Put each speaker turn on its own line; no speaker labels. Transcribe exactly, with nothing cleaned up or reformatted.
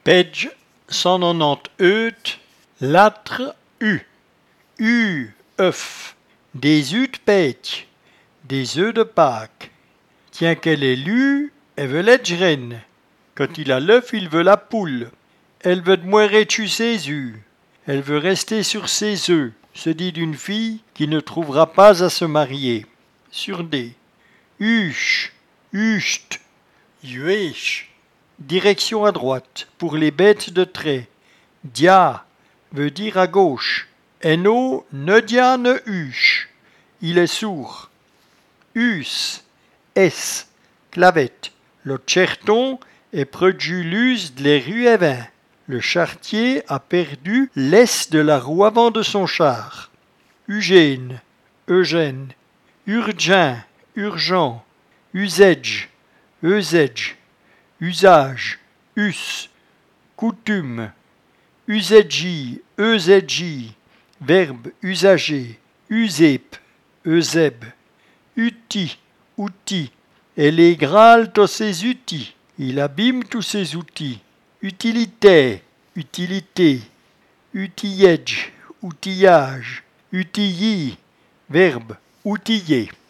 Page cent quatre-vingt-dix-huit, lettre U. U, œuf. Des œufs de pêche, des œufs de Pâques. Tiens qu'elle est lue, elle veut l'être reine. Quand il a l'œuf, il veut la poule. Elle veut de moirer dessus ses œufs. Elle veut rester sur ses œufs, se dit d'une fille qui ne trouvera pas à se marier. Sur D. Huche, hucht, huiche. Direction à droite, pour les bêtes de trait. Dia veut dire à gauche. Eno ne dia ne huche. Il est sourd. Us, S, clavette. Le cherton est produlus de les rues évin. Le charretier a perdu l'ess de la roue avant de son char. Eugène, Eugène. Urgent, urgent. Usage, eusage. Usage, us. Coutume. Usagi, eusagi. Verbe usager. Usep, euseb. Uti, outil. Elle égrale tous ses outils. Il abîme tous ses outils. Utilité, utilité. Outillage, outillage. Utillis, verbe outiller.